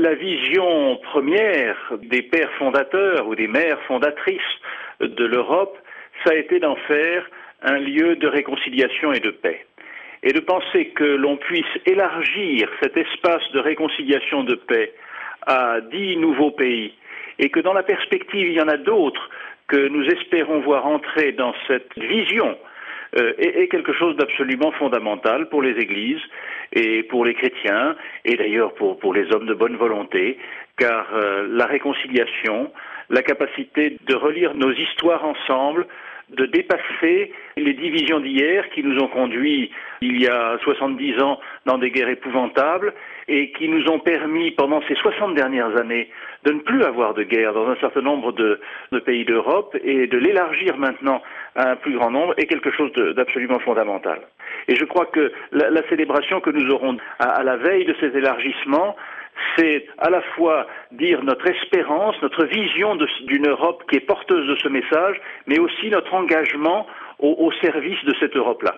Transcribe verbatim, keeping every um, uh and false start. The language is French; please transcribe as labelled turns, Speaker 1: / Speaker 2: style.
Speaker 1: La vision première des pères fondateurs ou des mères fondatrices de l'Europe, ça a été d'en faire un lieu de réconciliation et de paix. Et de penser que l'on puisse élargir cet espace de réconciliation de paix à dix nouveaux pays, et que dans la perspective, il y en a d'autres que nous espérons voir entrer dans cette vision, euh, est, est quelque chose d'absolument fondamental pour les églises et pour les chrétiens, et d'ailleurs pour, pour les hommes de bonne volonté, car euh, la réconciliation, la capacité de relire nos histoires ensemble, de dépasser les divisions d'hier qui nous ont conduits il y a soixante-dix ans dans des guerres épouvantables et qui nous ont permis pendant ces soixante dernières années de ne plus avoir de guerre dans un certain nombre de, de pays d'Europe et de l'élargir maintenant à un plus grand nombre est quelque chose de, d'absolument fondamental. Et je crois que la, la célébration que nous aurons à, à la veille de ces élargissements, c'est à la fois dire notre espérance, notre vision de, d'une Europe qui est porteuse de ce message, mais aussi notre engagement au, au service de cette Europe-là.